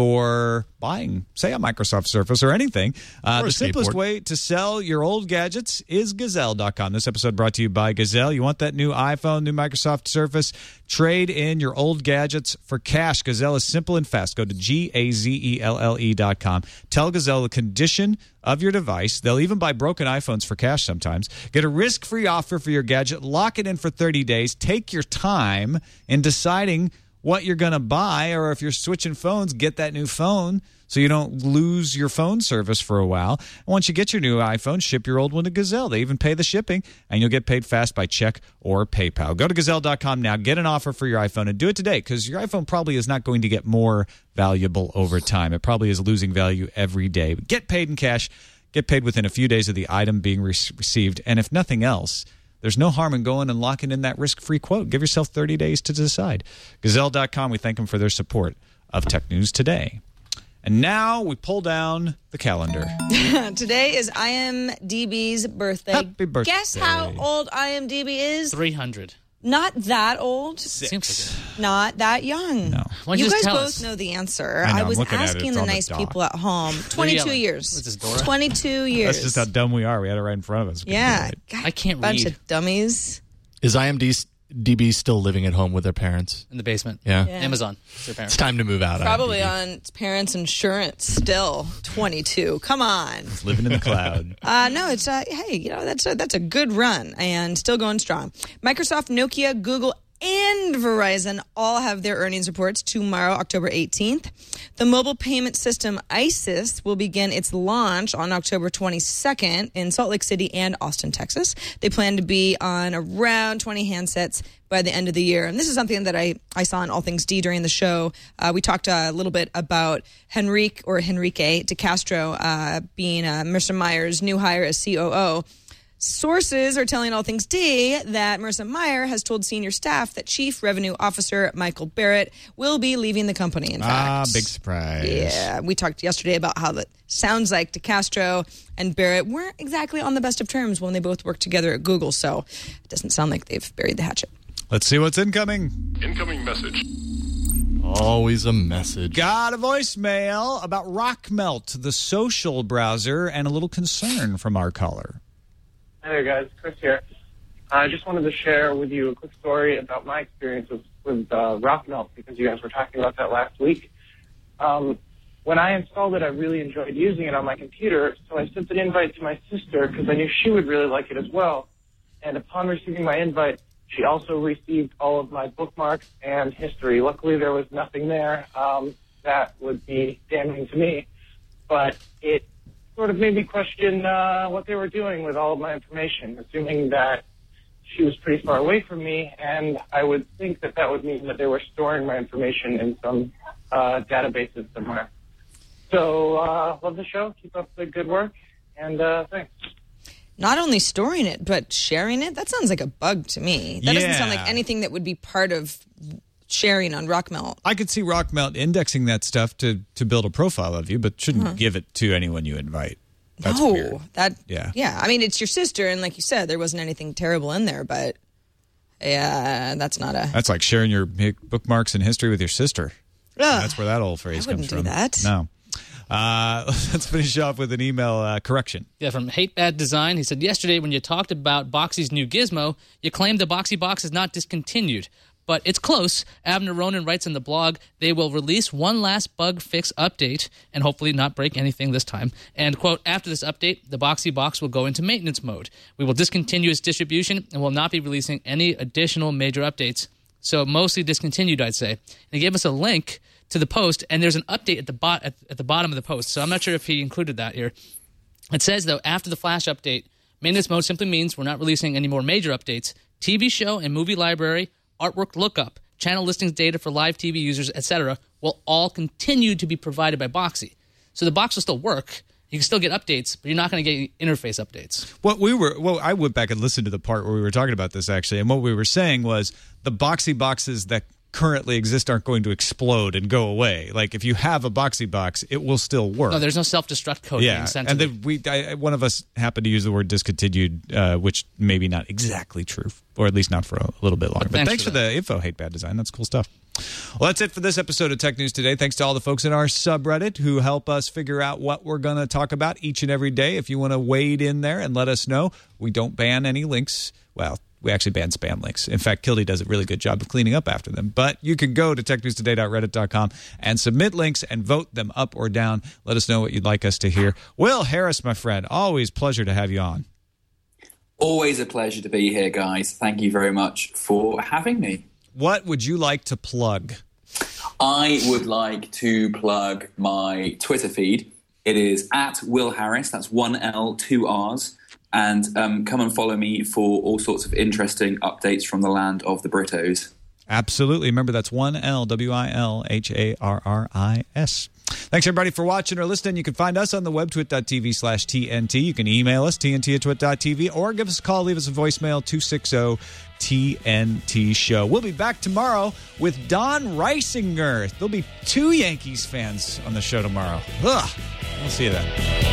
for buying, say, a Microsoft Surface or anything, uh, or the simplest skateboard. way to sell your old gadgets is Gazelle dot com. This episode brought to you by Gazelle. You want that new iPhone, new Microsoft Surface? Trade in your old gadgets for cash. Gazelle is simple and fast. Go to G A Z E L L E dot com. Tell Gazelle the condition of your device. They'll even buy broken iPhones for cash sometimes. Get a risk-free offer for your gadget. Lock it in for thirty days. Take your time in deciding what you're going to buy, or if you're switching phones, get that new phone so you don't lose your phone service for a while. And once you get your new iPhone, ship your old one to Gazelle. They even pay the shipping, and you'll get paid fast by check or PayPal. Go to Gazelle dot com now. Get an offer for your iPhone, and do it today, because your iPhone probably is not going to get more valuable over time. It probably is losing value every day. But get paid in cash. Get paid within a few days of the item being re- received. And if nothing else, there's no harm in going and locking in that risk-free quote. Give yourself thirty days to decide. Gazelle dot com, we thank them for their support of Tech News Today. And now we pull down the calendar. Today is IMDb's birthday. Happy birthday. Guess how old IMDb is? three hundred. Not that old. Seems like Not that young. No. Why don't you You just guys tell both us? know the answer. I know, I I'm was looking at it. asking It's the on the nice dock. people at home. twenty-two yelling? years. What's this, Dora? twenty-two years. That's just how dumb we are. We had it right in front of us. We Yeah. couldn't do it. God, I can't bunch read. of dummies. Is IMDb still living at home with their parents? in the basement. Yeah. Yeah. Amazon. Their parents. It's time to move out. Probably IMDb. on its parents' insurance still. twenty-two. Come on. Living in the cloud. Uh, no, it's uh, hey, you know that's a, that's a good run and still going strong. Microsoft, Nokia, Google, and Verizon all have their earnings reports tomorrow, October eighteenth. The mobile payment system ISIS will begin its launch on October twenty-second in Salt Lake City and Austin, Texas. They plan to be on around twenty handsets by the end of the year. And this is something that I, I saw in All Things D during the show. Uh, we talked uh, a little bit about Henrique or Henrique DeCastro uh, being uh, Marissa Meyer's new hire as C O O. Sources are telling All Things D that Marissa Mayer has told senior staff that Chief Revenue Officer Michael Barrett will be leaving the company, in fact. Ah, big surprise. Yeah, we talked yesterday about how it sounds like DeCastro and Barrett weren't exactly on the best of terms when they both worked together at Google, so it doesn't sound like they've buried the hatchet. Let's see what's incoming. Incoming message. Always a message. Got a voicemail about Rockmelt, the social browser, and a little concern from our caller. Hi there, guys. Chris here. I just wanted to share with you a quick story about my experience with, with uh, Rockmelt, because you guys were talking about that last week. Um, when I installed it, I really enjoyed using it on my computer, so I sent an invite to my sister because I knew she would really like it as well. And upon receiving my invite, she also received all of my bookmarks and history. Luckily, there was nothing there um, that would be damning to me, but it sort of made me question uh, what they were doing with all of my information, assuming that she was pretty far away from me, and I would think that that would mean that they were storing my information in some uh, databases somewhere. So, uh, love the show. Keep up the good work, and uh, thanks. Not only storing it, but sharing it? That sounds like a bug to me. That Yeah. doesn't sound like anything that would be part of sharing on Rockmelt. I could see Rockmelt indexing that stuff to, to build a profile of you, but shouldn't Uh-huh. give it to anyone you invite. That's no, weird. that Yeah. yeah. I mean, it's your sister, and like you said, there wasn't anything terrible in there, but yeah, that's not a. That's like sharing your bookmarks and history with your sister. Ugh, That's where that old phrase I comes wouldn't from. do that. No. Uh, let's finish off with an email uh, correction. Yeah, from Hate Bad Design. He said, yesterday when you talked about Boxy's new gizmo, you claimed the Boxy Box is not discontinued. But it's close. Abner Ronan writes in the blog, they will release one last bug fix update and hopefully not break anything this time. And, quote, after this update, the Boxy Box will go into maintenance mode. We will discontinue its distribution and will not be releasing any additional major updates. So mostly discontinued, I'd say. And he gave us a link to the post, and there's an update at the bot at, at the bottom of the post. So I'm not sure if he included that here. It says, though, after the Flash update, maintenance mode simply means we're not releasing any more major updates. T V show and movie library, artwork lookup, channel listings data for live T V users, et cetera, will all continue to be provided by Boxy. So the box will still work. You can still get updates, but you're not going to get interface updates. What we were, well, I went back and listened to the part where we were talking about this actually, and what we were saying was the Boxy boxes that currently exist aren't going to explode and go away. Like if you have a Boxy box, it will still work. No, there's no self-destruct code yeah, being sent and to then we, I, one of us happened to use the word discontinued, uh, which maybe not exactly true, or at least not for a little bit longer. But, thanks thanks for for the info, Hate Bad Design. That's cool stuff. Well, that's it for this episode of Tech News Today. Thanks to all the folks in our subreddit who help us figure out what we're going to talk about each and every day. If you want to wade in there and let us know, we don't ban any links. Well, we actually ban spam links. In fact, Kildy does a really good job of cleaning up after them. But you can go to tech news today dot reddit dot com and submit links and vote them up or down. Let us know what you'd like us to hear. Will Harris, my friend, always pleasure to have you on. Always a pleasure to be here, guys. Thank you very much for having me. What would you like to plug? I would like to plug my Twitter feed. It is at Will Harris. That's one L, two R's. And um, come and follow me for all sorts of interesting updates from the land of the Britos. Absolutely. Remember, that's one L, W I L H A R R I S. Thanks, everybody, for watching or listening. You can find us on the web, twit.tv slash TNT. You can email us, tnt at twit.tv, or give us a call, leave us a voicemail, two six zero T N T show. We'll be back tomorrow with Don Reisinger. There'll be two Yankees fans on the show tomorrow. Ugh. We'll see you then.